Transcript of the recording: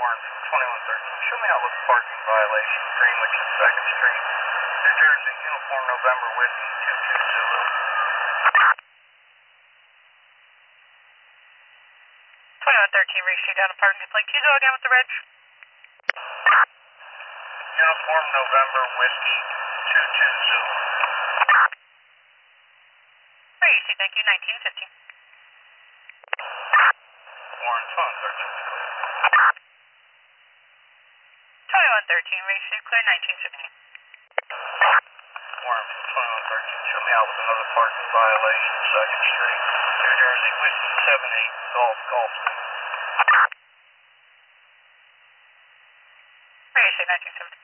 Warren from 2113. Show me out with parking violation, Greenwich and 2nd Street, New Jersey, Uniform November Whiskey 22 Zulu. 2113, reach you down to parking display. Q0 again with the reg. Uniform November Whiskey 22 Zulu. Reach you, thank you, 1915. Warren 2113 is clear. 2113, reach you, clear 1915. Warren from 2113. Show me out with another parking violation, 2nd Street, New Jersey, Whiskey 78 Golf Golf. Reach you, 1915.